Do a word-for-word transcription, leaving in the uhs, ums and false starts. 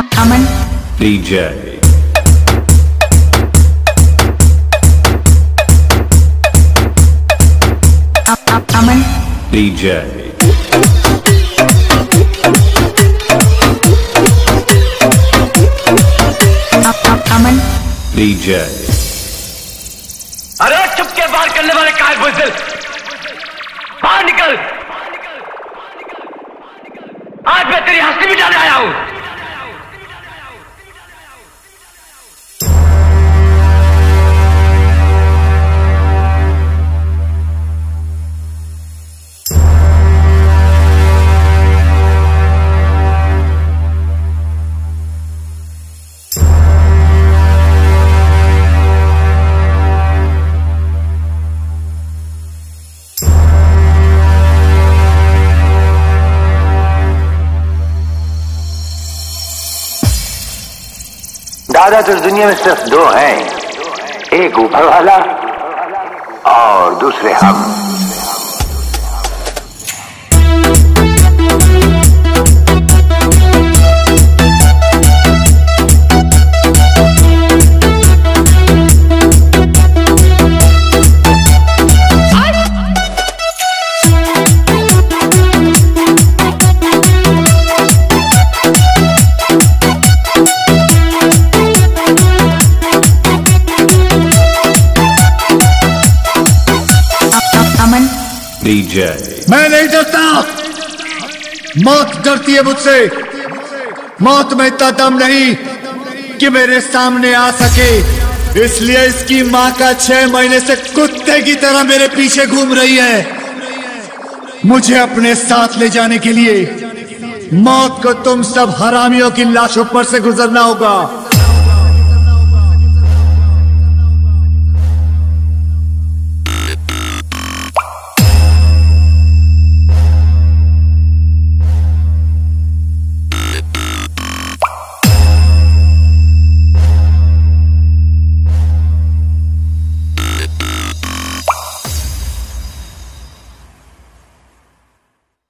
अमन DJ Aman DJ Aman DJ. अरे चुपके बार करने वाले काय बुज़दिल, बाहर निकल। आज मैं तेरी हंसी मिटाने आया हूं। दादा तो इस दुनिया में सिर्फ दो हैं, एक ऊपर वाला और दूसरे हम। डीजे। मैं नहीं डरता, मौत डरती है मुझसे। मौत में इतना दम नहीं कि मेरे सामने आ सके, इसलिए इसकी माँ का छह महीने से कुत्ते की तरह मेरे पीछे घूम रही है। मुझे अपने साथ ले जाने के लिए मौत को तुम सब हरामियों की लाशों पर से गुजरना होगा।